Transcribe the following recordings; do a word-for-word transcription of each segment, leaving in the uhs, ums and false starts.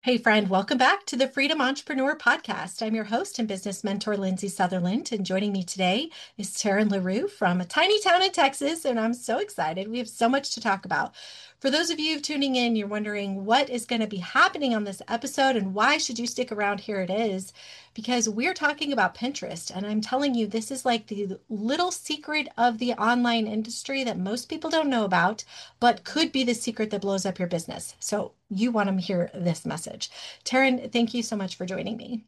Hey, friend, welcome back to the Freedom Entrepreneur Podcast. I'm your host and business mentor, Lindsay Sutherland, and joining me today is Taryn LaRue from a tiny town in Texas, and I'm so excited. We have so much to talk about. For those of you tuning in, you're wondering what is going to be happening on this episode and why should you stick around? Here it is, because we're talking about Pinterest, and I'm telling you, this is like the little secret of the online industry that most people don't know about, but could be the secret that blows up your business. So you want to hear this message. Taryn, thank you so much for joining me.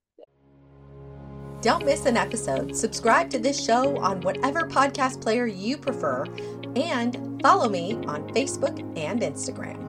Don't miss an episode. Subscribe to this show on whatever podcast player you prefer and follow me on Facebook and Instagram.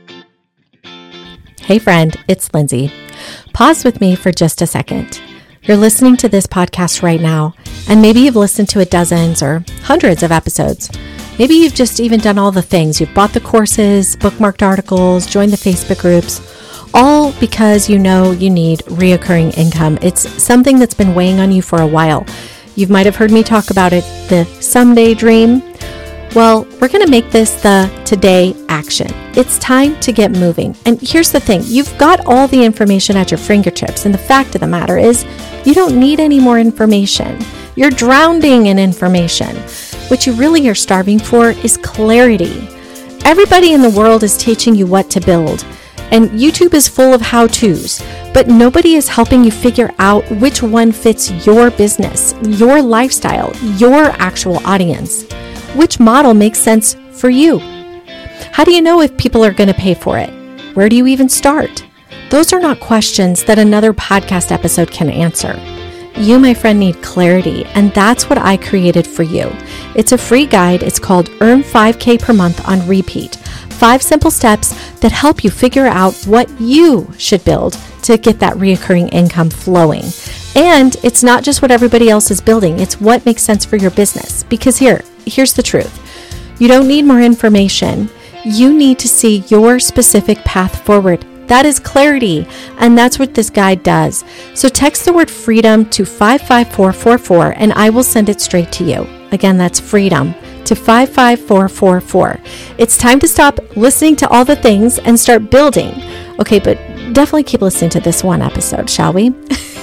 Hey friend, it's Lindsay. Pause with me for just a second. You're listening to this podcast right now, and maybe you've listened to it dozens or hundreds of episodes. Maybe you've just even done all the things. You've bought the courses, bookmarked articles, joined the Facebook groups, all because you know you need reoccurring income. It's something that's been weighing on you for a while. You might have heard me talk about it, the someday dream. Well, we're going to make this the today action. It's time to get moving. And here's the thing, you've got all the information at your fingertips. And the fact of the matter is, you don't need any more information. You're drowning in information. What you really are starving for is clarity. Everybody in the world is teaching you what to build. And YouTube is full of how-tos, but nobody is helping you figure out which one fits your business, your lifestyle, your actual audience. Which model makes sense for you? How do you know if people are going to pay for it? Where do you even start? Those are not questions that another podcast episode can answer. You, my friend, need clarity, and that's what I created for you. It's a free guide. It's called Earn five K per month on repeat. Five simple steps that help you figure out what you should build to get that reoccurring income flowing. And it's not just what everybody else is building. It's what makes sense for your business. Because here, here's the truth. You don't need more information. You need to see your specific path forward. That is clarity, and that's what this guide does. So text the word freedom to five five four four four and I will send it straight to you. Again, that's freedom to five five four four four. It's time to stop listening to all the things and start building. Okay, but definitely keep listening to this one episode, shall we?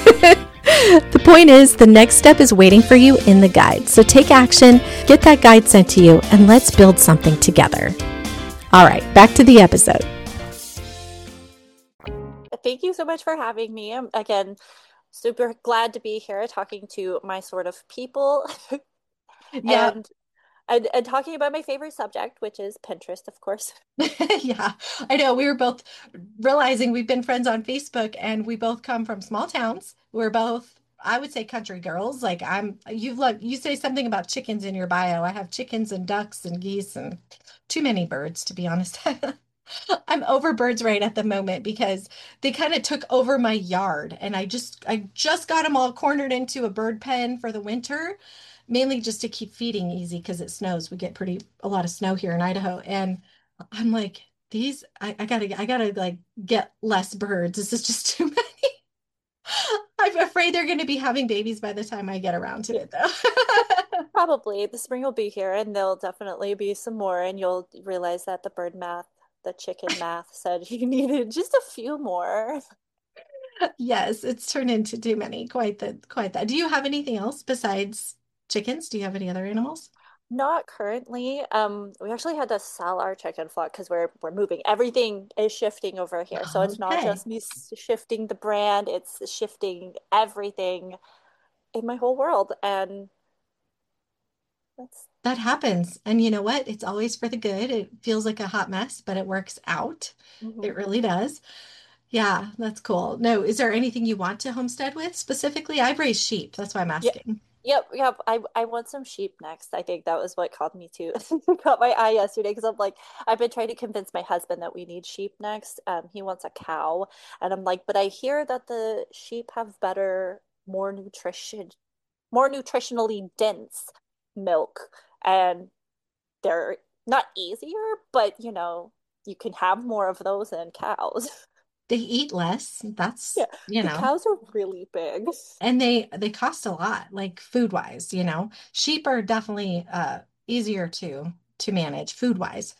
The point is, the next step is waiting for you in the guide. So take action, get that guide sent to you, and let's build something together. All right, back to the episode. Thank you so much for having me. I'm, again, super glad to be here talking to my sort of people Yeah. and, and and talking about my favorite subject, which is Pinterest, of course. Yeah, I know. We were both realizing we've been friends on Facebook and we both come from small towns. We're both, I would say, country girls. Like I'm, you've like you say something about chickens in your bio. I have chickens and ducks and geese and too many birds, to be honest. I'm over birds right at the moment because they kind of took over my yard and I just I just got them all cornered into a bird pen for the winter, mainly just to keep feeding easy because it snows. We get pretty a lot of snow here in Idaho. And I'm like, these I, I gotta I gotta like get less birds. This is just too many. I'm afraid they're gonna be having babies by the time I get around to it though. Probably the spring will be here and there'll definitely be some more, and you'll realize that the bird math, the chicken math said you needed just a few more. Yes, it's turned into too many. Quite the quite that. Do you have anything else besides chickens? Do you have any other animals? Not currently. Um, we actually had to sell our chicken flock because we're we're moving. Everything is shifting over here. So it's not Okay. just me s- shifting the brand, it's shifting everything in my whole world. And that's That happens. And you know what? It's always for the good. It feels like a hot mess, but it works out. mhm. It really does. Yeah, that's cool. No, is there anything you want to homestead with specifically? I've raised sheep. That's why I'm Yeah. asking. Yep, yep. I I want some sheep next. I think that was what caught me too. Caught my eye yesterday because I'm like, I've been trying to convince my husband that we need sheep next. Um, he wants a cow, and I'm like, but I hear that the sheep have better, more nutrition, more nutritionally dense milk, and they're not easier, but you know, you can have more of those than cows. They eat less. Yeah, That's, you the know, cows are really big. and they they cost a lot, like food wise, you know. Sheep are definitely uh easier to to manage food wise.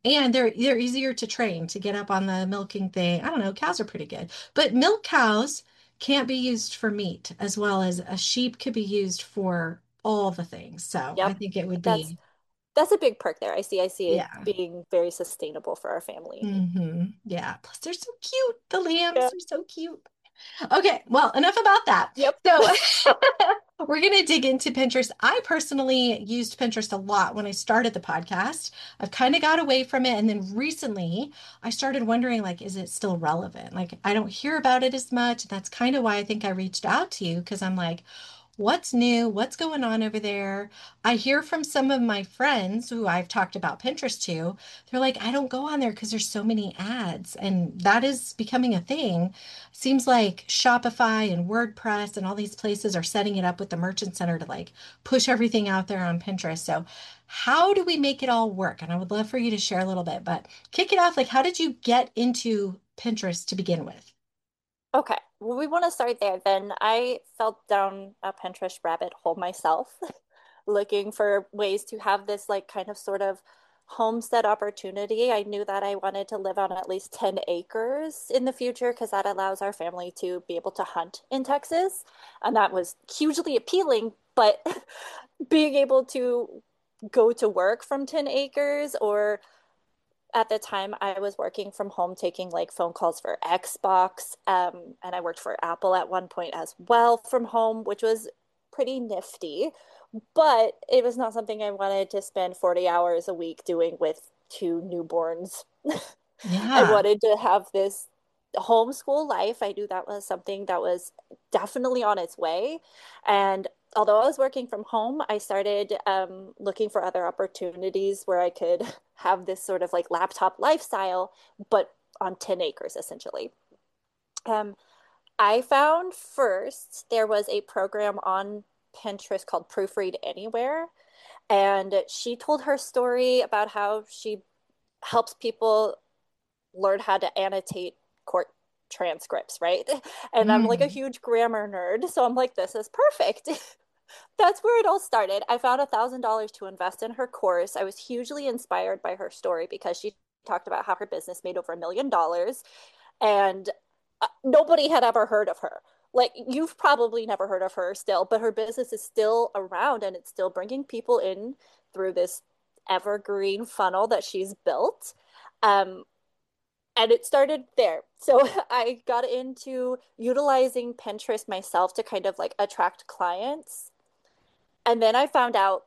And they're they're easier to train to get up on the milking thing. I don't know, cows are pretty good. But milk cows can't be used for meat as well as a sheep could be used for all the things. So I Yep. think it would That's be, that's a big perk there. I see I see it yeah. being very sustainable for our family. Hmm. Yeah. Plus they're so cute. The lambs Yeah. are so cute. Okay, well, enough about that. Yep. So we're going to dig into Pinterest. I personally used Pinterest a lot when I started the podcast. I've kind of got away from it. And then recently I started wondering, like, is it still relevant? Like, I don't hear about it as much. That's kind of why I think I reached out to you because I'm like, what's new? What's going on over there? I hear from some of my friends who I've talked about Pinterest to. They're like, I don't go on there because there's so many ads. And that is becoming a thing. Seems like Shopify and WordPress and all these places are setting it up with the Merchant Center to like push everything out there on Pinterest. So, how do we make it all work? And I would love for you to share a little bit, but kick it off. Like, how did you get into Pinterest to begin with? Okay. Well, we want to start there. Then I fell down a Pinterest rabbit hole myself, looking for ways to have this like kind of sort of homestead opportunity. I knew that I wanted to live on at least ten acres in the future because that allows our family to be able to hunt in Texas. And that was hugely appealing, but being able to go to work from ten acres or at the time I was working from home taking like phone calls for Xbox, um, and I worked for Apple at one point as well from home, which was pretty nifty, but it was not something I wanted to spend forty hours a week doing with two newborns. I Yeah. wanted to have this homeschool life. I knew that was something that was definitely on its way. And although I was working from home, I started um, looking for other opportunities where I could have this sort of like laptop lifestyle, but on ten acres essentially. Um, I found first there was a program on Pinterest called Proofread Anywhere. And she told her story about how she helps people learn how to annotate court transcripts, right? And I'm like a Mm. huge grammar nerd. So I'm like, this is perfect. That's where it all started. I found a thousand dollars to invest in her course. I was hugely inspired by her story because she talked about how her business made over a million dollars and uh, nobody had ever heard of her. Like you've probably never heard of her still, but her business is still around and it's still bringing people in through this evergreen funnel that she's built. Um, and it started there. So I got into utilizing Pinterest myself to kind of like attract clients. And then I found out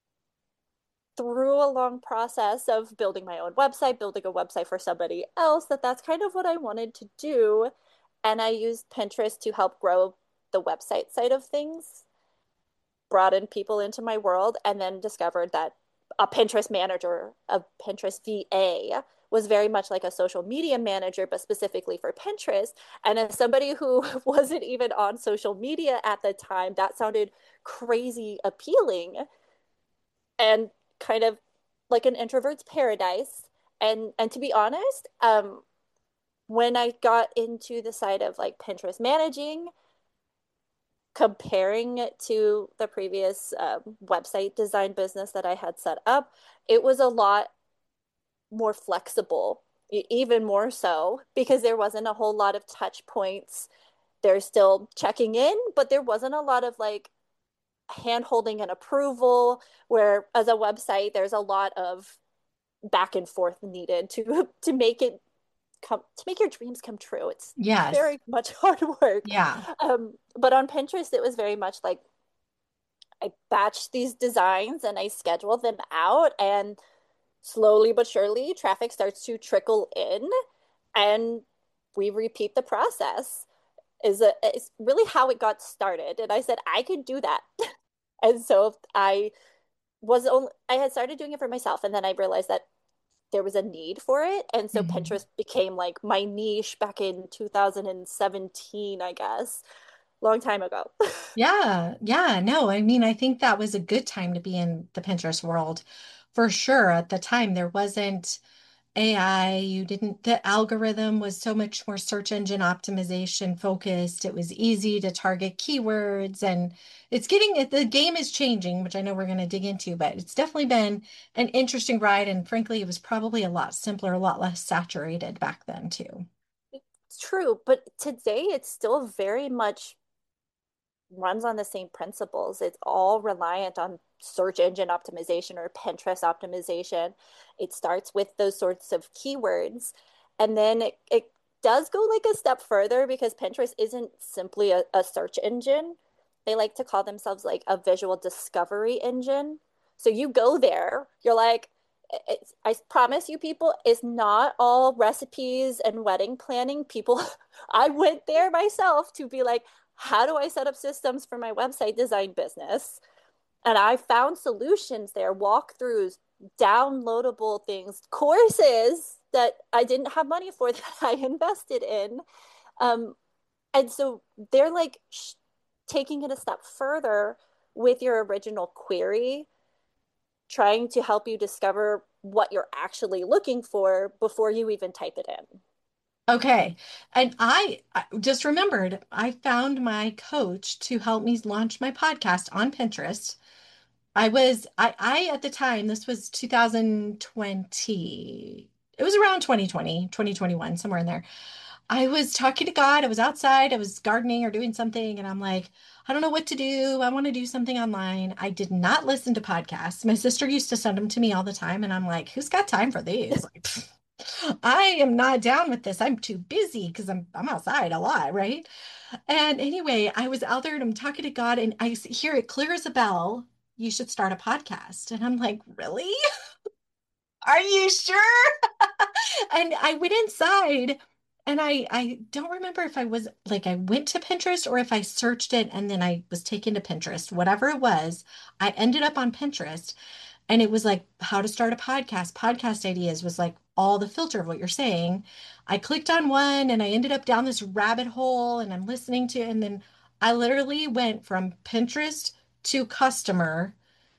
through a long process of building my own website, building a website for somebody else, that that's kind of what I wanted to do. And I used Pinterest to help grow the website side of things, brought in people into my world, and then discovered that a Pinterest manager, a Pinterest V A, was very much like a social media manager, but specifically for Pinterest. And as somebody who wasn't even on social media at the time, that sounded crazy appealing and kind of like an introvert's paradise. And and to be honest, um, when I got into the side of like Pinterest managing, comparing it to the previous um, website design business that I had set up, it was a lot more flexible, e- even more so because there wasn't a whole lot of touch points. There's still checking in, but there wasn't a lot of like hand holding and approval, where as a website, there's a lot of back and forth needed to to make it come to make your dreams come true. It's Yes. very much hard work. Yeah. Um, but on Pinterest, it was very much like I batched these designs and I scheduled them out, and slowly but surely, traffic starts to trickle in, and we repeat the process. Is a, is really how it got started. And I said I could do that. And so I was only I had started doing it for myself, and then I realized that there was a need for it, and so Mhm. Pinterest became like my niche back in two thousand seventeen, I guess, long time ago. Yeah, yeah, no, I mean, I think that was a good time to be in the Pinterest world for sure. At the time, there wasn't A I, you didn't, the algorithm was so much more search engine optimization focused. It was easy to target keywords and it's getting, the game is changing, which I know we're going to dig into, but it's definitely been an interesting ride. And frankly, it was probably a lot simpler, a lot less saturated back then too. It's true, but today it's still very much runs on the same principles. It's all reliant on search engine optimization or Pinterest optimization. It starts with those sorts of keywords, and then it, it does go like a step further because Pinterest isn't simply a, a search engine. They like to call themselves like a visual discovery engine. So you go there, you're like, it's, I promise you, people, it's not all recipes and wedding planning. People, I went there myself to be like, how do I set up systems for my website design business? And I found solutions there, walkthroughs, downloadable things, courses that I didn't have money for that I invested in. Um, and so they're like sh- taking it a step further with your original query, trying to help you discover what you're actually looking for before you even type it in. Okay. And I, I just remembered I found my coach to help me launch my podcast on Pinterest. I was I I at the time, this was two thousand twenty. It was around twenty twenty, twenty twenty one, somewhere in there. I was talking to God. I was outside, I was gardening or doing something, and I'm like, I don't know what to do. I want to do something online. I did not listen to podcasts. My sister used to send them to me all the time, and I'm like, who's got time for these? Like, pfft, I am not down with this. I'm too busy because I'm I'm outside a lot, right? And anyway, I was out there and I'm talking to God, and I hear it clear as a bell. You should start a podcast. And I'm like, really? Are you sure? And I went inside and I I don't remember if I was like I went to Pinterest or if I searched it and then I was taken to Pinterest. Whatever it was, I ended up on Pinterest and it was like how to start a podcast. Podcast ideas was like all the filter of what you're saying. I clicked on one and I ended up down this rabbit hole and I'm listening to and then I literally went from Pinterest to customer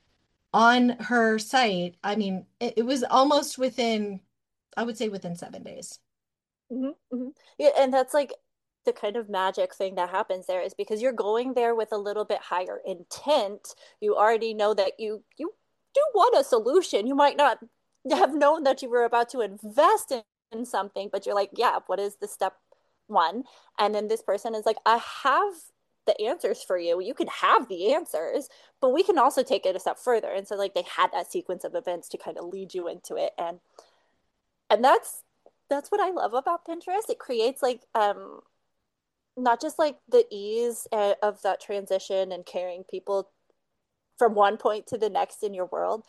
on her site. I mean, it, it was almost within, I would say within seven days. Mhm, mhm. Yeah, and that's like the kind of magic thing that happens there is because you're going there with a little bit higher intent. You already know that you you do want a solution. You might not have known that you were about to invest in, in something, but you're like, yeah, what is the step one? And then this person is like, I have the answers for you. You can have the answers, but we can also take it a step further. And so like they had that sequence of events to kind of lead you into it. And and that's that's what I love about Pinterest. It creates like um not just like the ease uh, of that transition and carrying people from one point to the next in your world.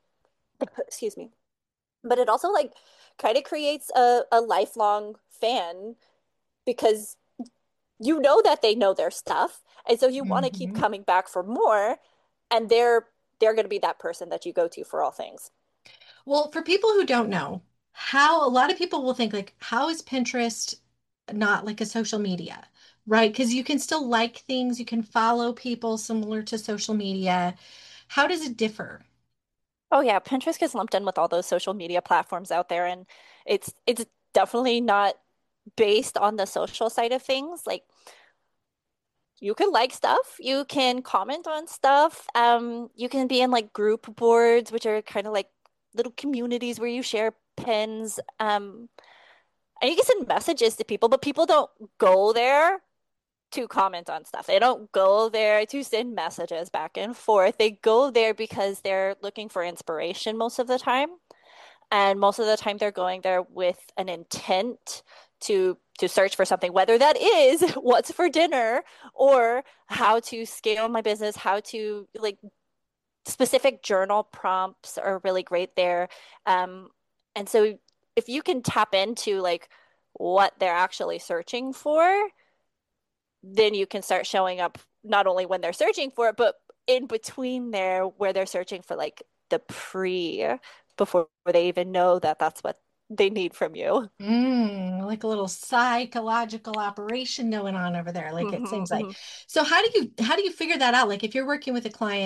Excuse me. But it also like kind of creates a, a lifelong fan because you know that they know their stuff. And so you want to keep Mhm. coming back for more. And they're they're going to be that person that you go to for all things. Well, for people who don't know, how a lot of people will think like, how is Pinterest not like a social media, right? Because you can still like things, you can follow people similar to social media. How does it differ? Oh yeah, Pinterest gets lumped in with all those social media platforms out there, and it's it's definitely not based on the social side of things. Like you can like stuff, you can comment on stuff, um, you can be in like group boards, which are kind of like little communities where you share pins, um, and you can send messages to people, but people don't go there to comment on stuff. They don't go there to send messages back and forth. They go there because they're looking for inspiration most of the time. And most of the time they're going there with an intent to to search for something, whether that is what's for dinner or how to scale my business, how to like specific journal prompts are really great there. Um, and so if you can tap into like what they're actually searching for, then you can start showing up not only when they're searching for it, but in between there where they're searching for like the pre before they even know that that's what they need from you. Mm, like a little psychological operation going on over there, like it Hmm seems like. hmm So how do you how do you figure that out? Like if you're working with a client,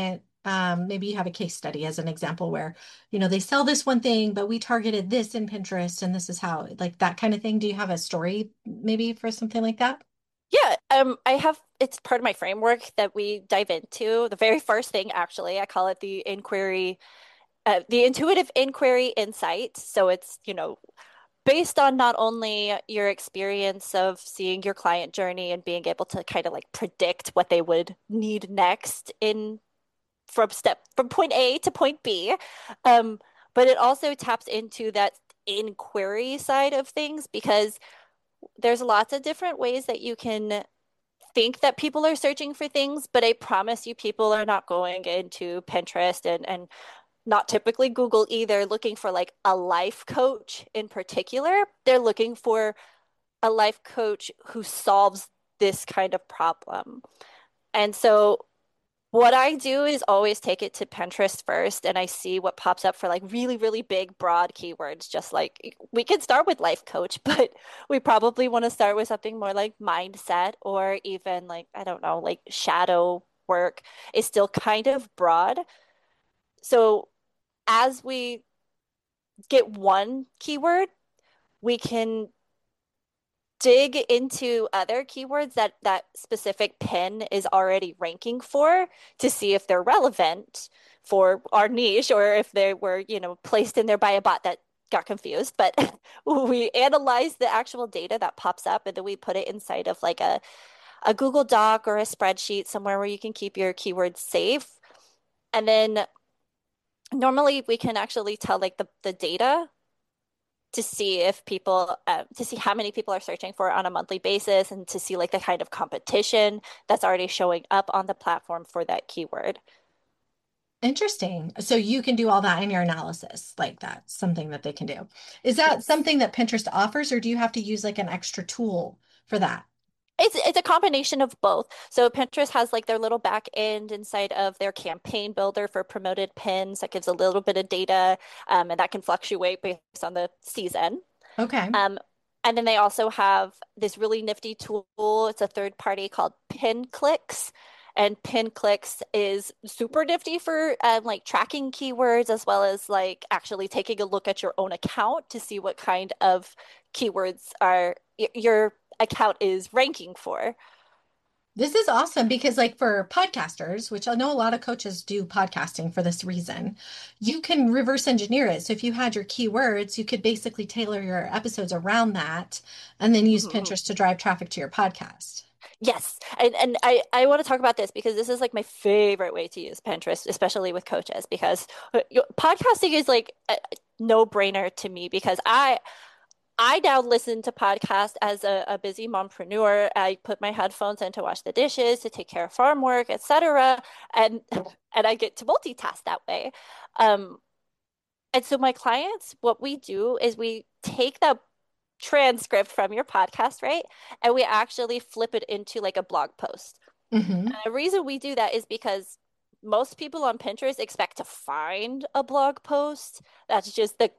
Um, maybe you have a case study as an example where, you know, they sell this one thing, but we targeted this in Pinterest and this is how, like that kind of thing. Do you have a story maybe for something like that? Yeah, um, I have it's part of my framework that we dive into. The very first thing, actually, I call it the inquiry, uh, the intuitive inquiry insight. So it's, you know, based on not only your experience of seeing your client journey and being able to kind of like predict what they would need next in from step from point A to point B, um, but it also taps into that inquiry side of things because there's lots of different ways that you can think that people are searching for things, but I promise you, people are not going into Pinterest and and not typically Google either, looking for like a life coach in particular. They're looking for a life coach who solves this kind of problem. And so what I do is always take it to Pinterest first and I see what pops up for like really, really big, broad keywords. Just like we can start with life coach, but we probably want to start with something more like mindset or even like, I don't know, like shadow work is still kind of broad. So as we get one keyword, we can dig into other keywords that that specific pin is already ranking for to see if they're relevant for our niche or if they were, you know, placed in there by a bot that got confused. But we analyze the actual data that pops up and then we put it inside of like a, a Google Doc or a spreadsheet somewhere where you can keep your keywords safe. And then normally we can actually tell like the, the data to see if people uh, to see how many people are searching for it on a monthly basis and to see like the kind of competition that's already showing up on the platform for that keyword. Interesting. So you can do all that in your analysis, like that's something that they can do. Is that Yes. something that Pinterest offers, or do you have to use like an extra tool for that? It's it's a combination of both. So Pinterest has like their little back end inside of their campaign builder for promoted pins that gives a little bit of data, um, and that can fluctuate based on the season. Okay. Um, and then they also have this really nifty tool. It's a third party called PinClicks. And PinClicks is super nifty for um, like tracking keywords as well as like actually taking a look at your own account to see what kind of keywords are y- your account is ranking for. This is awesome because, like, for podcasters, which I know a lot of coaches do podcasting for this reason, you can reverse engineer it. So, if you had your keywords, you could basically tailor your episodes around that and then use Mhm. Pinterest to drive traffic to your podcast. Yes. And and I I want to talk about this because this is like my favorite way to use Pinterest, especially with coaches, because uh, you- podcasting is like a no-brainer to me because I I now listen to podcasts as a, a busy mompreneur. I put my headphones in to wash the dishes, to take care of farm work, et cetera. And and I get to multitask that way. Um, and so my clients, what we do is we take that transcript from your podcast, right? And we actually flip it into like a blog post. Hmm. And the reason we do that is because most people on Pinterest expect to find a blog post. That's just the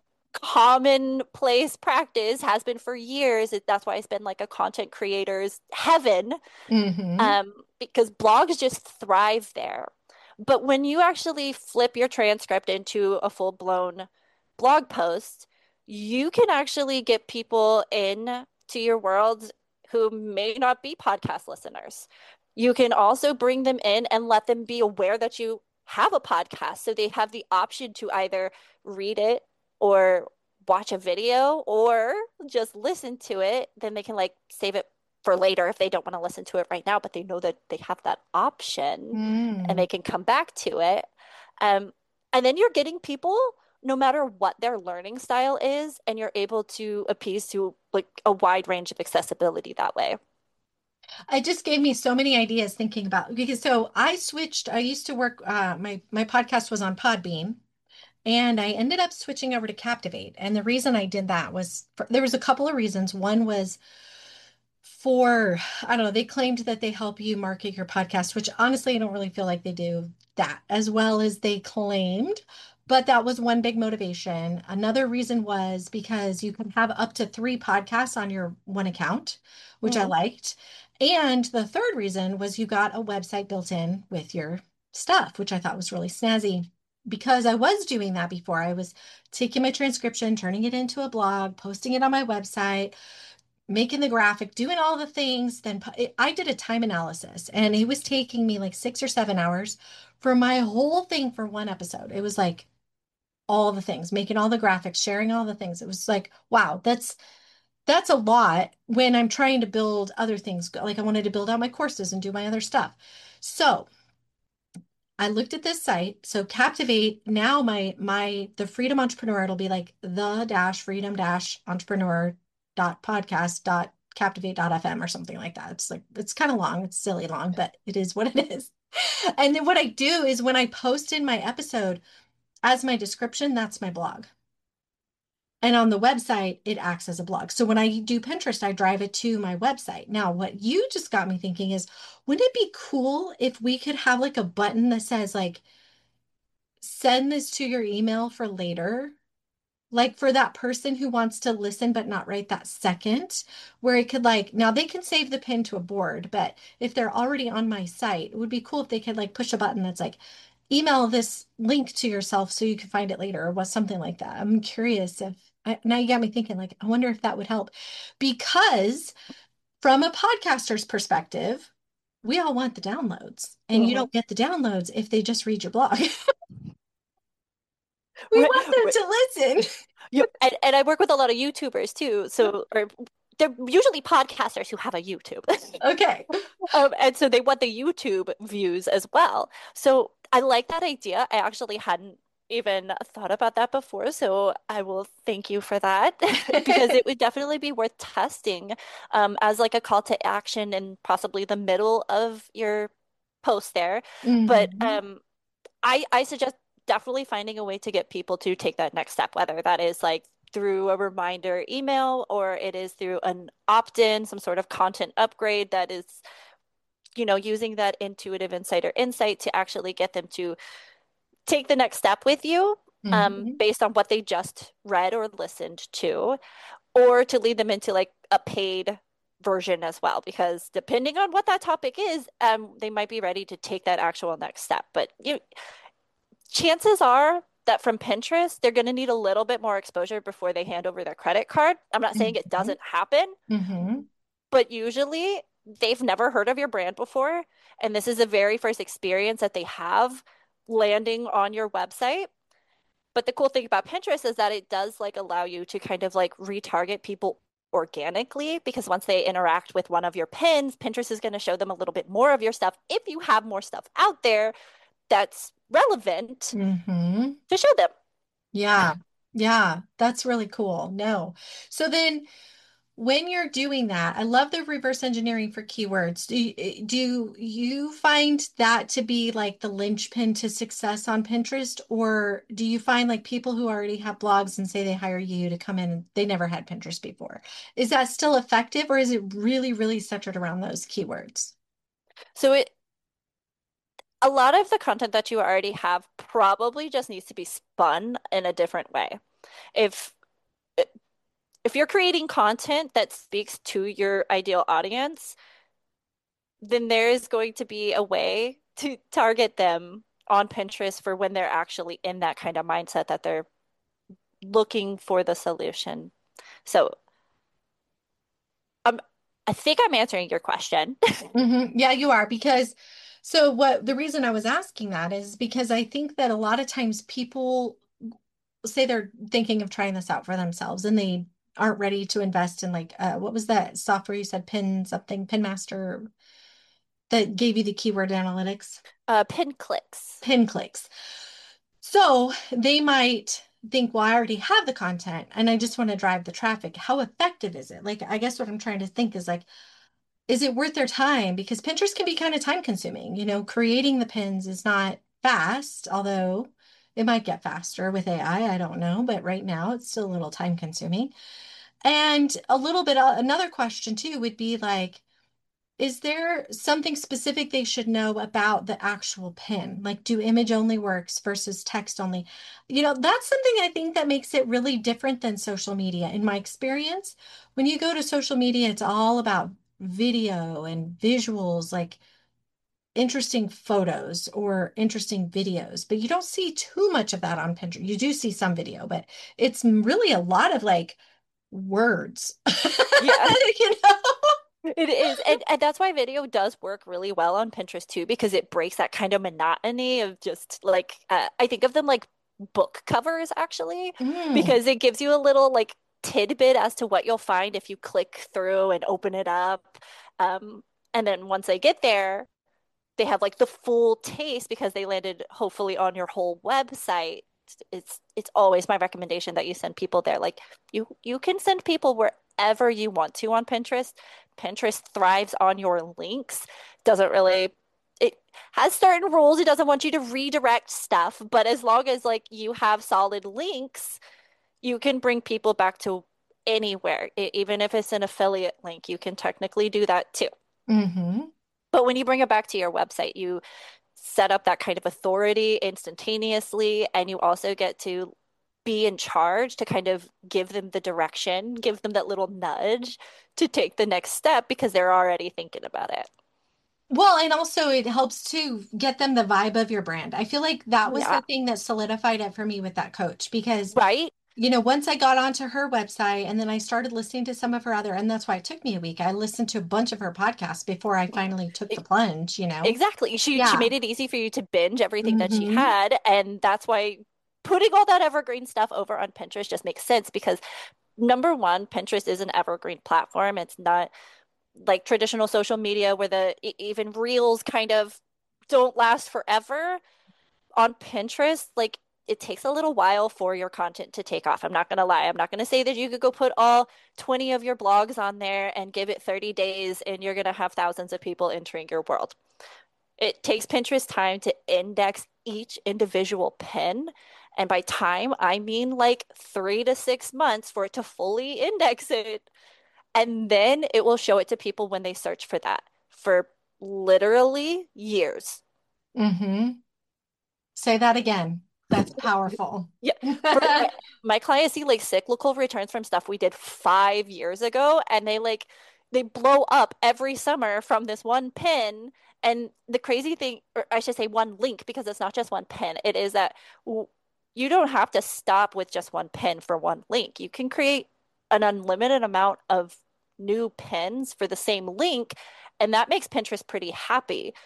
commonplace practice, has been for years. It, that's why it's been like a content creator's heaven, Hmm. um, because blogs just thrive there. But when you actually flip your transcript into a full-blown blog post, you can actually get people in to your world who may not be podcast listeners. You can also bring them in and let them be aware that you have a podcast. So they have the option to either read it or watch a video or just listen to it. Then they can like save it for later if they don't want to listen to it right now, but they know that they have that option and Mm. they can come back to it. Um, and then you're getting people no matter what their learning style is, and you're able to appease to like a wide range of accessibility that way. It just gave me so many ideas thinking about because so I switched. I used to work, uh, my my podcast was on Podbean. And I ended up switching over to Captivate. And the reason I did that was for, there was a couple of reasons. One was for, I don't know, they claimed that they help you market your podcast, which honestly, I don't really feel like they do that as well as they claimed. But that was one big motivation. Another reason was because you can have up to three podcasts on your one account, which I Mm. liked. And the third reason was you got a website built in with your stuff, which I thought was really snazzy because I was doing that before. I was taking my transcription, turning it into a blog, posting it on my website, making the graphic, doing all the things. Then I did a time analysis and it was taking me like six or seven hours for my whole thing for one episode. It was like all the things, making all the graphics, sharing all the things. It was like, wow, that's that's a lot when I'm trying to build other things. Like I wanted to build out my courses and do my other stuff. So I looked at this site. So Captivate, now my my the Freedom Entrepreneur, it'll be like the dash freedom dash entrepreneur dot podcast dot captivate dot f m or something like that. It's like it's kind of long, it's silly long, but it is what it is. And then what I do is when I post in my episode as my description, that's my blog. And on the website, it acts as a blog. So when I do Pinterest, I drive it to my website. Now, what you just got me thinking is, wouldn't it be cool if we could have like a button that says like, send this to your email for later? Like for that person who wants to listen but not right that second, where it could like, now they can save the pin to a board, but if they're already on my site, it would be cool if they could like push a button that's like, email this link to yourself so you can find it later or what something like that. I'm curious if I, now you got me thinking like I wonder if that would help because from a podcaster's perspective, we all want the downloads and you Mhm. don't get the downloads if they just read your blog. We Right, want them right. to listen. Yep. And, and I work with a lot of YouTubers too. So, or they're usually podcasters who have a YouTube. Okay. Um, and so they want the YouTube views as well. So I like that idea. I actually hadn't even thought about that before. So I will thank you for that because it would definitely be worth testing um, as like a call to action in possibly the middle of your post there. But hmm um, I I suggest definitely finding a way to get people to take that next step, whether that is like through a reminder email or it is through an opt-in, some sort of content upgrade that is, you know, using that intuitive insider insight to actually get them to take the next step with you, um, hmm based on what they just read or listened to, or to lead them into like a paid version as well, because depending on what that topic is, um, they might be ready to take that actual next step. But you chances are that from Pinterest, they're going to need a little bit more exposure before they hand over their credit card. I'm not saying it hmm doesn't happen, hmm but usually they've never heard of your brand before. And this is the very first experience that they have landing on your website. But the cool thing about Pinterest is that it does like allow you to kind of like retarget people organically because once they interact with one of your pins, Pinterest is going to show them a little bit more of your stuff if you have more stuff out there that's relevant hmm to show them. Yeah. Yeah. That's really cool. No. So then when you're doing that, I love the reverse engineering for keywords. Do you, do you find that to be like the linchpin to success on Pinterest, or do you find like people who already have blogs and say they hire you to come in and they never had Pinterest before? Is that still effective, or is it really, really centered around those keywords? So it a lot of the content that you already have probably just needs to be spun in a different way. If if you're creating content that speaks to your ideal audience, then there is going to be a way to target them on Pinterest for when they're actually in that kind of mindset that they're looking for the solution. So, um, I think I'm answering your question. hmm Yeah, you are because so what the reason I was asking that is because I think that a lot of times people say they're thinking of trying this out for themselves and they aren't ready to invest in like uh, what was that software you said pin something pin master that gave you the keyword analytics Uh, pin clicks. pin clicks so they might think well I already have the content and I just want to drive the traffic. How effective is it? Like I guess what I'm trying to think is like is it worth their time? Because Pinterest can be kind of time consuming. You know, creating the pins is not fast, although it might get faster with A I. I I don't know, but right now it's still a little time consuming. And a little bit, uh, another question too would be like, is there something specific they should know about the actual pin? Like, do image only works versus text only? You know, that's something I think that makes it really different than social media. In my experience, when you go to social media, it's all about video and visuals. Like, interesting photos or interesting videos, but you don't see too much of that on Pinterest. You do see some video, but it's really a lot of like words, Yeah. you know? It is. And, and that's why video does work really well on Pinterest too, because it breaks that kind of monotony of just like, uh, I think of them like book covers actually, Mm, because it gives you a little like tidbit as to what you'll find if you click through and open it up. Um, and then once they get there, they have like the full taste because they landed hopefully on your whole website. It's it's always my recommendation that you send people there. Like you you can send people wherever you want to on Pinterest. Pinterest thrives on your links. Doesn't really it has certain rules. It doesn't want you to redirect stuff, but as long as like you have solid links, you can bring people back to anywhere. E- even if it's an affiliate link, you can technically do that too. hmm. But when you bring it back to your website, you set up that kind of authority instantaneously, and you also get to be in charge to kind of give them the direction, give them that little nudge to take the next step because they're already thinking about it. Well, and also it helps to get them the vibe of your brand. I feel like that was the Yeah. thing that solidified it for me with that coach because, Right? you know, once I got onto her website and then I started listening to some of her other, and that's why it took me a week. I listened to a bunch of her podcasts before I finally took the E- plunge, you know? Exactly. She she Yeah. made it easy for you to binge everything that she Hmm. had, and that's why putting all that evergreen stuff over on Pinterest just makes sense because number one, Pinterest is an evergreen platform. It's not like traditional social media where the e- even reels kind of don't last forever. On Pinterest, like it takes a little while for your content to take off. I'm not going to lie. I'm not going to say that you could go put all twenty of your blogs on there and give it thirty days and you're going to have thousands of people entering your world. It takes Pinterest time to index each individual pin. And by time, I mean like three to six months for it to fully index it. And then it will show it to people when they search for that for literally years. Hmm. Say that again. That's powerful. Yeah, for my, my clients see like cyclical returns from stuff we did five years ago, and they like they blow up every summer from this one pin. And the crazy thing, or I should say, one link, because it's not just one pin. It is that w you don't have to stop with just one pin for one link. You can create an unlimited amount of new pins for the same link, and that makes Pinterest pretty happy.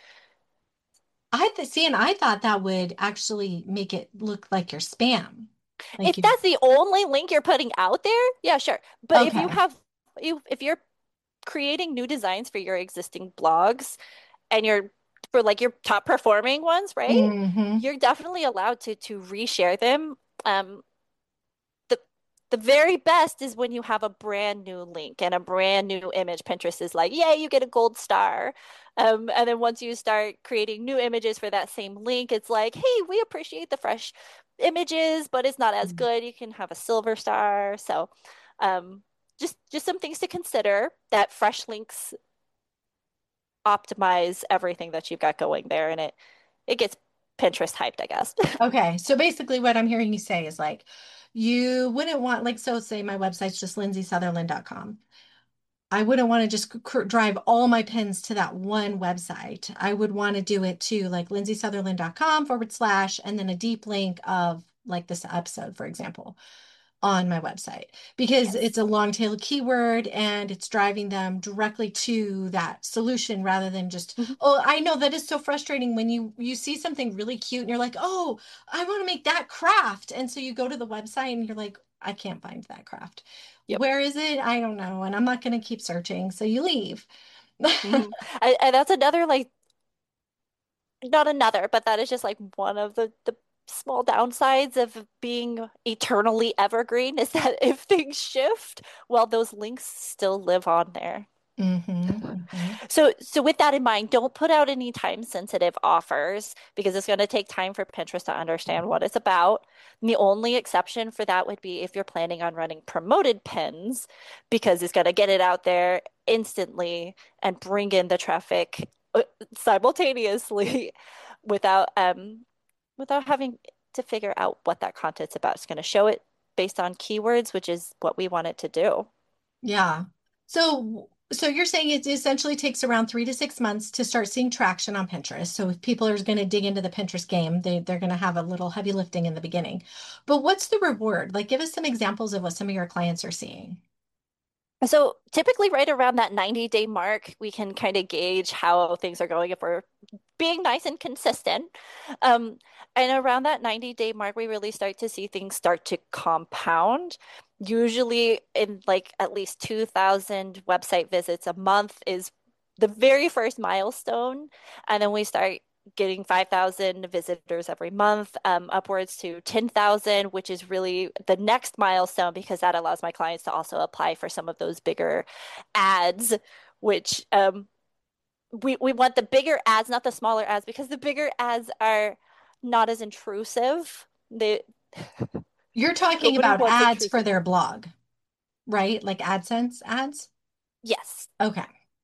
I th see, and I thought that would actually make it look like your spam. Like If you, that's the only link you're putting out there, yeah, sure. But if you okay. have you if you're creating new designs for your existing blogs and you're for like your top performing ones, right? Hmm. You're definitely allowed to to reshare them. Um, the the very best is when you have a brand new link and a brand new image. Pinterest is like, yeah, you get a gold star. Um, and then once you start creating new images for that same link, it's like, hey, we appreciate the fresh images, but it's not as good. You can have a silver star. So, um, just just some things to consider that fresh links optimize everything that you've got going there, and it it gets Pinterest hyped, I guess. Okay, so basically what I'm hearing you say is like you wouldn't want like so say my website's just lindsay sutherland dot com. I wouldn't want to just c- drive all my pins to that one website. I would want to do it to like lindsay sutherland dot com forward slash and then a deep link of like this episode, for example, on my website because it's Yes. a long tail keyword and it's driving them directly to that solution rather than just, Mhm. oh, I know that is so frustrating when you you see something really cute and you're like, oh, I want to make that craft. And so you go to the website and you're like, I can't find that craft. Yep. Where is it? I don't know. And I'm not going to keep searching. So you leave. hmm And, and that's another like not another, but that is just like one of the the small downsides of being eternally evergreen is that if things shift, well, those links still live on there. Hmm. Hmm. So, so with that in mind, don't put out any time sensitive offers because it's going to take time for Pinterest to understand what it's about. And the only exception for that would be if you're planning on running promoted pins because it's going to get it out there instantly and bring in the traffic uh, simultaneously without um without having to figure out what that content's about. It's going to show it based on keywords, which is what we want it to do. Yeah. So So you're saying it essentially takes around three to six months to start seeing traction on Pinterest. So if people are going to dig into the Pinterest game, they they're going to have a little heavy lifting in the beginning. But what's the reward? Like, give us some examples of what some of your clients are seeing. So typically right around that ninety day mark, we can kind of gauge how things are going if we're being nice and consistent. Um, and around that ninety day mark, we really start to see things start to compound. Usually in like at least two thousand website visits a month is the very first milestone. And then we start getting five thousand visitors every month, um, upwards to ten thousand, which is really the next milestone because that allows my clients to also apply for some of those bigger ads, which um, we we want the bigger ads, not the smaller ads, because the bigger ads are not as intrusive. They You're talking Nobody about wants ads for intrusive. their blog, right? Like AdSense ads? Yes. Okay.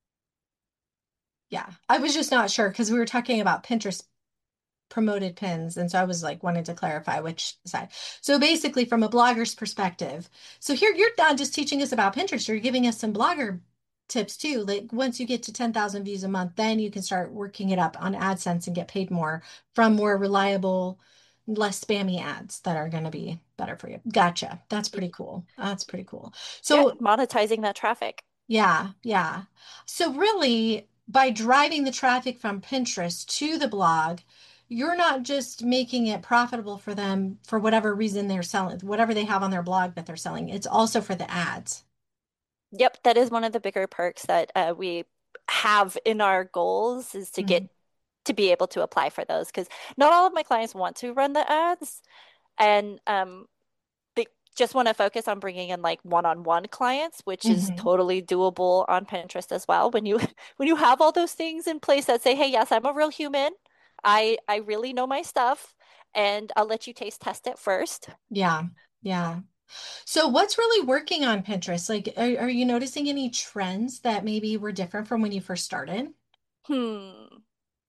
Yeah. I was just not sure because we were talking about Pinterest promoted pins. And so I was like wanting to clarify which side. So basically, from a blogger's perspective, so here you're not just teaching us about Pinterest, you're giving us some blogger tips too. Like once you get to ten thousand views a month, then you can start working it up on AdSense and get paid more from more reliable, less spammy ads that are going to be better for you. Gotcha. That's pretty cool. That's pretty cool. Yeah, So monetizing that traffic. yeah, yeah. So really, by driving the traffic from Pinterest to the blog, you're not just making it profitable for them for whatever reason they're selling, whatever they have on their blog that they're selling. It's also for the ads. Yep, that is one of the bigger perks that uh, we have in our goals is to Mhm. get to be able to apply for those because not all of my clients want to run the ads and um, they just want to focus on bringing in like one-on-one clients, which is Mhm. totally doable on Pinterest as well. When you when you have all those things in place that say, "Hey, yes, I'm a real human. I I really know my stuff, and I'll let you taste test it first." Yeah. Yeah. So what's really working on Pinterest? Like, are, are you noticing any trends that maybe were different from when you first started? Hmm.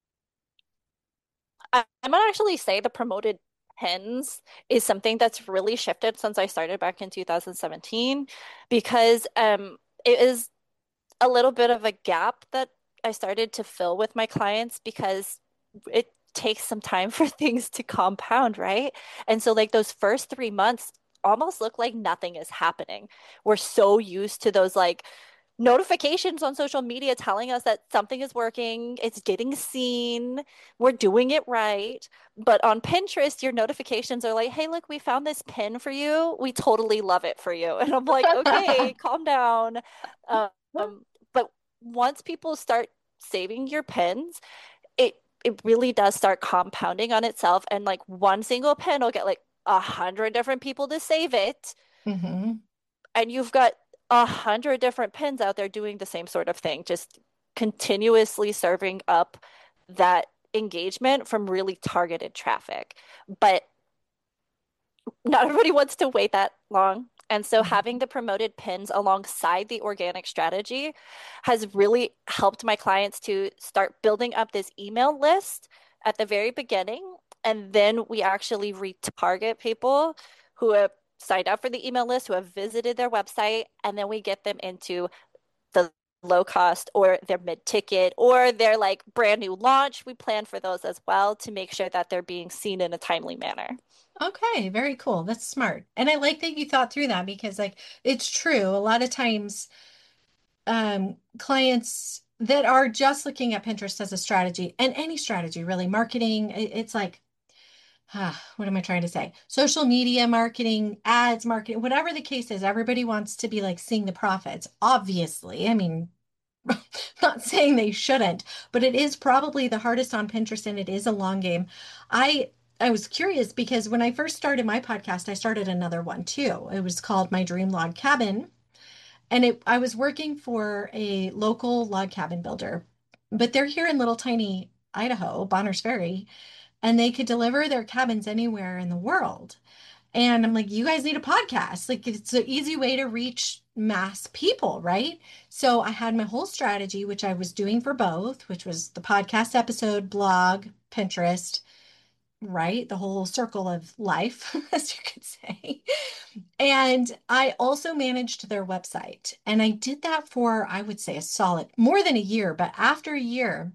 I, I might actually say the promoted pins is something that's really shifted since I started back in two thousand seventeen because um it is a little bit of a gap that I started to fill with my clients because it takes some time for things to compound, right? And so, like, those first three months almost look like nothing is happening. We're so used to those, like, notifications on social media telling us that something is working, it's getting seen, we're doing it right. But on Pinterest, your notifications are like, hey, look, we found this pin for you. We totally love it for you. And I'm like, okay, calm down. Um, but once people start saving your pins, it it really does start compounding on itself. And like one single pin will get like a hundred different people to save it Hmm. and you've got a hundred different pins out there doing the same sort of thing, just continuously serving up that engagement from really targeted traffic. But not everybody wants to wait that long. And so having the promoted pins alongside the organic strategy has really helped my clients to start building up this email list at the very beginning. And then we actually retarget people who have signed up for the email list, who have visited their website, and then we get them into the low cost or their mid ticket or their like brand new launch. We plan for those as well to make sure that they're being seen in a timely manner. Okay, very cool. That's smart. And I like that you thought through that because like it's true. A lot of times um clients that are just looking at Pinterest as a strategy and any strategy really, marketing, it- it's like ah, what am I trying to say? Social media marketing, ads marketing, whatever the case is, everybody wants to be like seeing the profits. Obviously. I mean, not saying they shouldn't, but it is probably the hardest on Pinterest and it is a long game. I I was curious because when I first started my podcast, I started another one too. It was called My Dream Log Cabin, and it I was working for a local log cabin builder, but they're here in little tiny Idaho, Bonners Ferry, and they could deliver their cabins anywhere in the world. And I'm like, you guys need a podcast. Like, it's an easy way to reach mass people, right? So I had my whole strategy, which I was doing for both, which was the podcast episode, blog, Pinterest, right? The whole circle of life, as you could say. And I also managed their website. And I did that for, I would say, a solid more than a year. But after a year,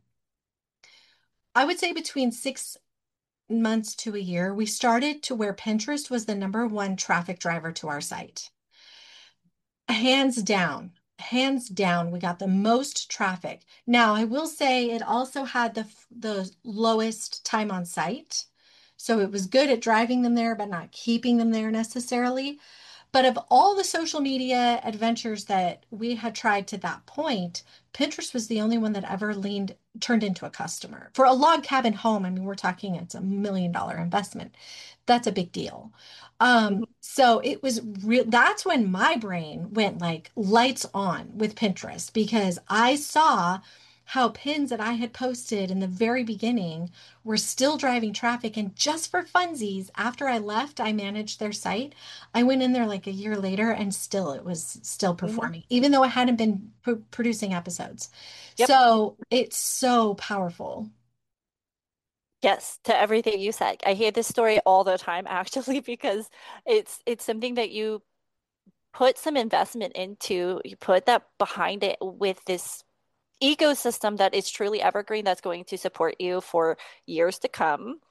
I would say between six months to a year, we started to where Pinterest was the number one traffic driver to our site. Hands down, hands down, we got the most traffic. Now, I will say it also had the the lowest time on site. So it was good at driving them there, but not keeping them there necessarily. But of all the social media adventures that we had tried to that point, Pinterest was the only one that ever leaned, turned into a customer. For a log cabin home, I mean, we're talking it's a million dollar investment. That's a big deal. Um, Mhm. so it was real. That's when my brain went like lights on with Pinterest because I saw how pins that I had posted in the very beginning were still driving traffic. And just for funsies, after I left, I managed their site. I went in there like a year later and still it was still Mhm. performing, even though I hadn't been p producing episodes. Yep. So it's so powerful. Yes, to everything you said. I hear this story all the time actually because it's it's something that you put some investment into, you put that behind it with this ecosystem that is truly evergreen that's going to support you for years to come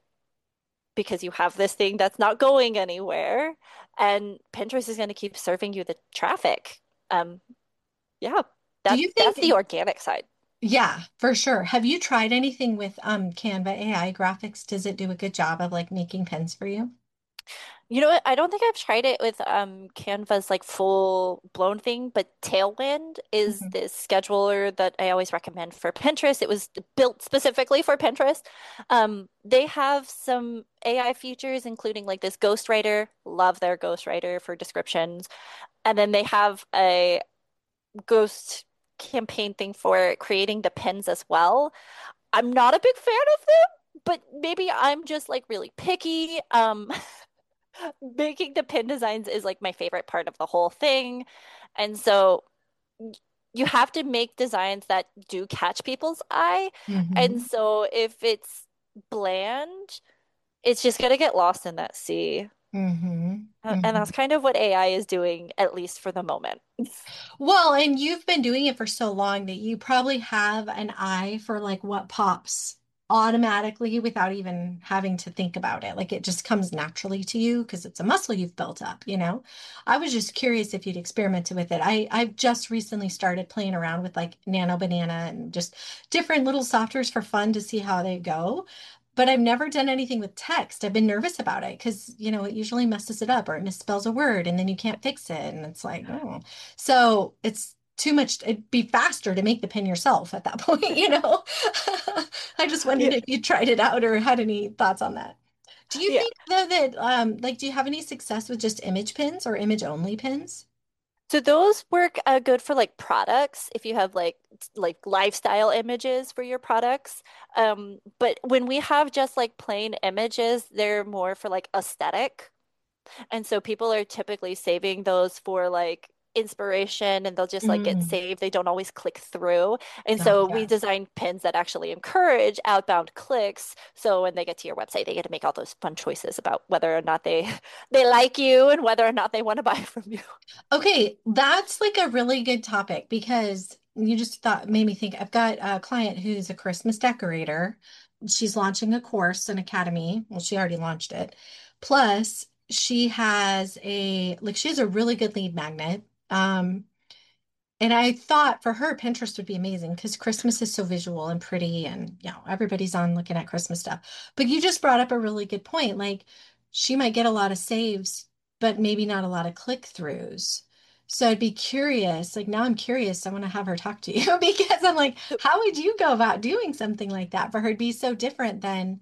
because you have this thing that's not going anywhere and Pinterest is going to keep serving you the traffic. Um, yeah, Do you that's think, that's the organic side. yeah, for sure. Have you tried anything with um Canva A I graphics? Does it do a good job of like making pins for you? You know what? I don't think I've tried it with um Canva's like full blown thing, but Tailwind is Mhm. this scheduler that I always recommend for Pinterest. It was built specifically for Pinterest. Um, they have some A I features, including like this ghostwriter. Love their ghostwriter for descriptions. And then they have a ghost campaign thing for creating the pins as well. I'm not a big fan of them, but maybe I'm just like really picky. Um, making the pin designs is like my favorite part of the whole thing. And so you have to make designs that do catch people's eye. And Hmm. so if it's bland, it's just gonna get lost in that sea. Hmm. Uh, And Hmm. that's kind of what A I is doing, at least for the moment. Well, and you've been doing it for so long that you probably have an eye for like what pops automatically without even having to think about it. Like it just comes naturally to you because it's a muscle you've built up, you know? I was just curious if you'd experimented with it. I, I've just recently started playing around with like Nano Banana and just different little softwares for fun to see how they go. But I've never done anything with text. I've been nervous about it because, you know, it usually messes it up or it misspells a word and then you can't fix it. And it's like, oh. So it's too much. It'd be faster to make the pin yourself at that point, you know? I just wondered Yeah. if you tried it out or had any thoughts on that. Do you Yeah. think though that um like do you have any success with just image pins or image only pins? So those work uh, good for like products if you have like like lifestyle images for your products. Um, but when we have just like plain images, they're more for like aesthetic. And so people are typically saving those for like inspiration and they'll just like get Mm. saved. They don't always click through. And Oh, so we yes. designed pins that actually encourage outbound clicks. So when they get to your website, they get to make all those fun choices about whether or not they they like you and whether or not they want to buy from you. Okay, that's like a really good topic because you just thought made me think. I've got a client who's a Christmas decorator. She's launching a course, an academy. Well, she already launched it. Plus, she has a like she has a really good lead magnet. Um, and I thought for her, Pinterest would be amazing because Christmas is so visual and pretty, and you know, everybody's on looking at Christmas stuff. But you just brought up a really good point. Like she might get a lot of saves, but maybe not a lot of click-throughs. So I'd be curious. Like now I'm curious. I want to have her talk to you because I'm like, how would you go about doing something like that for her to be so different than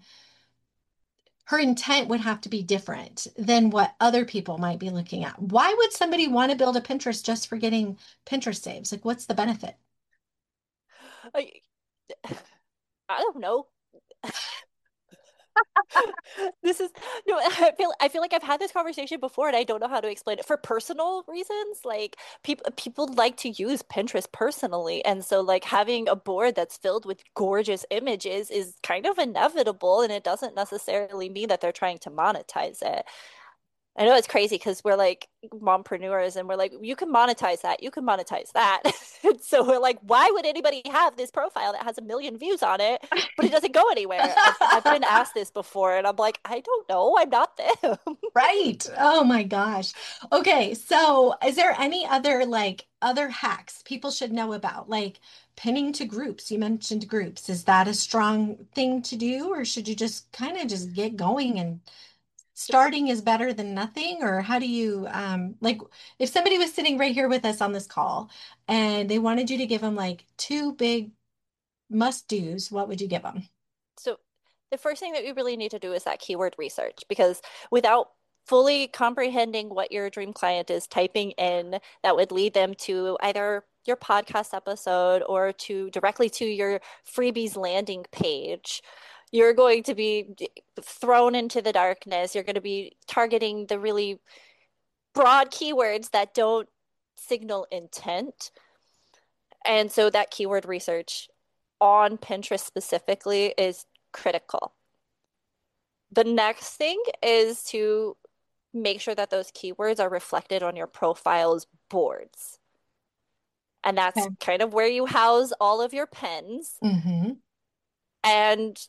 her intent would have to be different than what other people might be looking at. Why would somebody want to build a Pinterest just for getting Pinterest saves? Like, what's the benefit? I, I don't know. This is no, I feel I feel like I've had this conversation before and I don't know how to explain it for personal reasons. Like people people like to use Pinterest personally, and so like having a board that's filled with gorgeous images is kind of inevitable, and it doesn't necessarily mean that they're trying to monetize it. I know it's crazy because we're like mompreneurs and we're like, you can monetize that, you can monetize that. And so we're like, why would anybody have this profile that has a million views on it, but it doesn't go anywhere? I've I've been asked this before and I'm like, I don't know, I'm not them. Right. Oh my gosh. Okay, so is there any other like other hacks people should know about? Like pinning to groups. You mentioned groups. Is that a strong thing to do, or should you just kind of just get going and starting is better than nothing? Or how do you um like if somebody was sitting right here with us on this call and they wanted you to give them like two big must-dos, what would you give them? So the first thing that you really need to do is that keyword research because without fully comprehending what your dream client is typing in, that would lead them to either your podcast episode or to directly to your freebies landing page. You're going to be thrown into the darkness. You're going to be targeting the really broad keywords that don't signal intent. And so that keyword research on Pinterest specifically is critical. The next thing is to make sure that those keywords are reflected on your profile's boards. And that's Okay. kind of where you house all of your pens Mm-hmm. and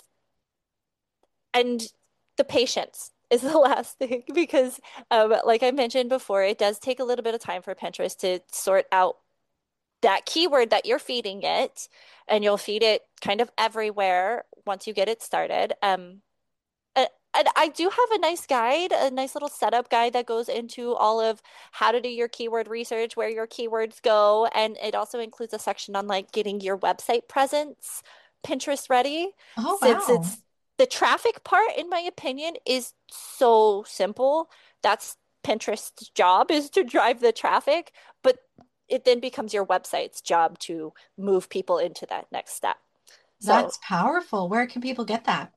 and the patience is the last thing because um, like I mentioned before, it does take a little bit of time for Pinterest to sort out that keyword that you're feeding it, and you'll feed it kind of everywhere once you get it started. Um, and, and I do have a nice guide, a nice little setup guide that goes into all of how to do your keyword research, where your keywords go, and it also includes a section on like getting your website presence Pinterest ready, Oh, since wow. it's the traffic part, in my opinion, is so simple. That's Pinterest's job is to drive the traffic, but it then becomes your website's job to move people into that next step. So That's powerful. Where can people get that?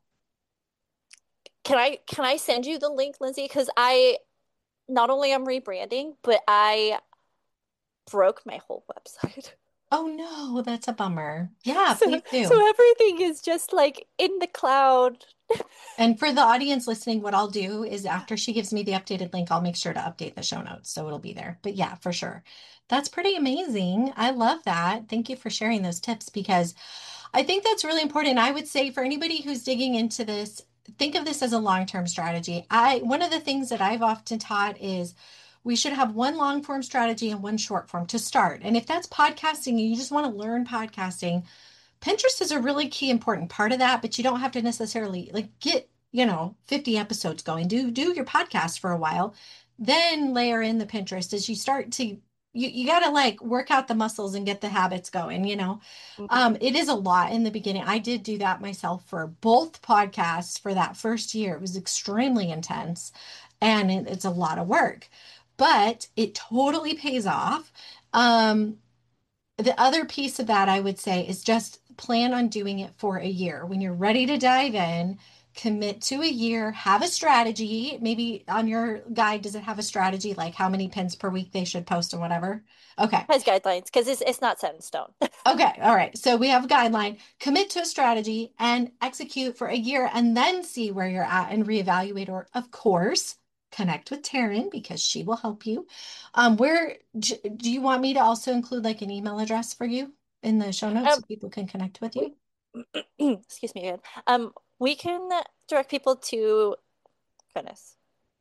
can I can I send you the link, Lindsay? Because I not only am rebranding, but I broke my whole website. Oh no, that's a bummer. Yeah, So please do. so everything is just like in the cloud. And for the audience listening, what I'll do is after she gives me the updated link, I'll make sure to update the show notes so it'll be there. But yeah, for sure. That's pretty amazing. I love that. Thank you for sharing those tips because I think that's really important. I would say for anybody who's digging into this, think of this as a long-term strategy. I one of the things that I've often taught is we should have one long form strategy and one short form to start. And if that's podcasting and you just want to learn podcasting, Pinterest is a really key important part of that, but you don't have to necessarily like get, you know, fifty episodes going. Do do your podcast for a while, then layer in the Pinterest as you start to you you got to like work out the muscles and get the habits going, you know. Mhm. Um, it is a lot in the beginning. I did do that myself for both podcasts for that first year. It was extremely intense and it, it's a lot of work, but it totally pays off. Um, the other piece of that I would say is just plan on doing it for a year. When you're ready to dive in, commit to a year, have a strategy. Maybe on your guide, does it have a strategy like how many pins per week they should post and whatever? Okay. Has guidelines because it's it's not set in stone. Okay. All right. So we have a guideline. Commit to a strategy and execute for a year and then see where you're at and reevaluate. Or, of course, connect with Taryn because she will help you. Um, where do you want me to also include like an email address for you in the show notes so Um, people can connect with you? we excuse me again. Um, we can direct people to goodness.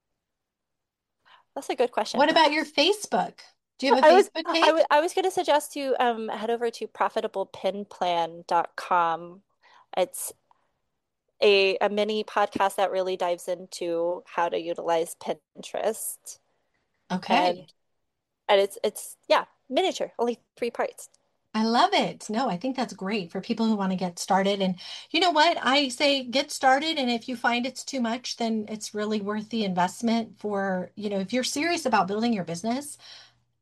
That's a good question. What about your Facebook? Do you have a I was Facebook I was page? I was going to suggest to um head over to profitable pin plan dot com. It's a a mini podcast that really dives into how to utilize Pinterest. Okay. And and it's it's yeah, miniature, only three parts. I love it. No, I think that's great for people who want to get started. And you know what? I say get started. And if you find it's too much, then it's really worth the investment for, you know, if you're serious about building your business,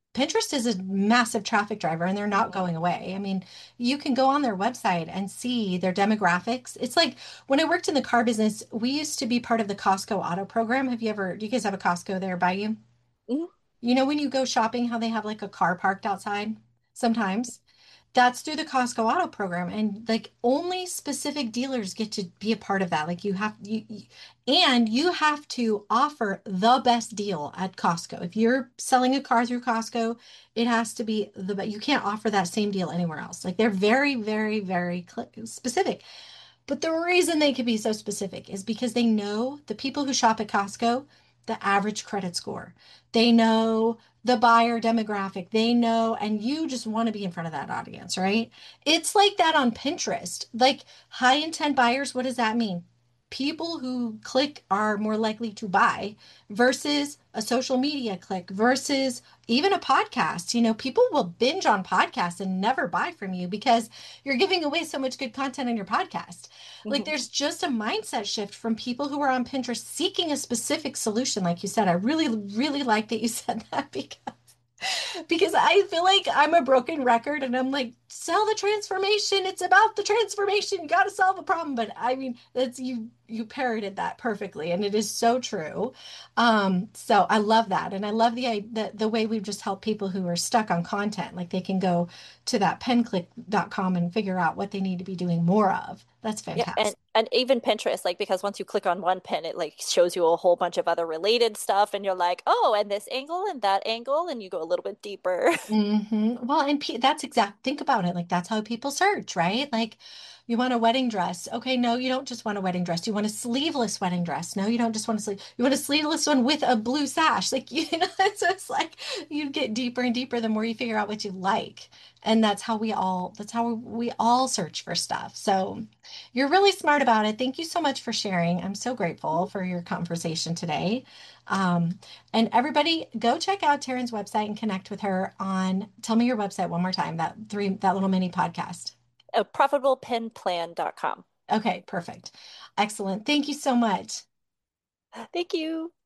Pinterest is a massive traffic driver and they're not Mhm. going away. I mean, you can go on their website and see their demographics. It's like when I worked in the car business, we used to be part of the Costco auto program. Have you ever, do you guys have a Costco there by you? Mhm. You know, when you go shopping, how they have like a car parked outside sometimes? That's through the Costco Auto program, and like only specific dealers get to be a part of that. Like you have you, you and you have to offer the best deal at Costco. If you're selling a car through Costco, it has to be the best. You can't offer that same deal anywhere else. Like they're very, very, very cl- specific. But the reason they can be so specific is because they know the people who shop at Costco, the average credit score. They know the buyer demographic. They know, and you just want to be in front of that audience, right? It's like that on Pinterest. Like high intent buyers, what does that mean? People who click are more likely to buy versus a social media click versus even a podcast. You know, people will binge on podcasts and never buy from you because you're giving away so much good content in your podcast. Like Mhm. there's just a mindset shift from people who are on Pinterest seeking a specific solution. Like you said, I really, really like that you said that because because I feel like I'm a broken record and I'm like, sell the transformation. It's about the transformation. You got to solve a problem. But I mean, that's you you parroted that perfectly and it is so true. Um, so I love that. And I love the, the the way we've just helped people who are stuck on content. Like they can go to that penclick dot com and figure out what they need to be doing more of. That's Yeah, and fantastic. and even Pinterest, like because once you click on one pin, it like shows you a whole bunch of other related stuff, and you're like, oh, and this angle and that angle, and you go a little bit deeper. hmm Well, and pe that's exact. Think about it. Like that's how people search, right? Like you want a wedding dress. Okay, no, you don't just want a wedding dress. You want a sleeveless wedding dress. No, you don't just want a sleeve. You want a sleeveless one with a blue sash. Like you know, it's just like you get deeper and deeper the more you figure out what you like. And that's how we all that's how we all search for stuff. So you're really smart about it. Thank you so much for sharing. I'm so grateful for your conversation today. Um, and everybody go check out Taryn's website and connect with her on, tell me your website one more time, that three, that little mini podcast. Uh, profitable pin plan dot com. Okay, perfect. Excellent. Thank you so much. Thank you.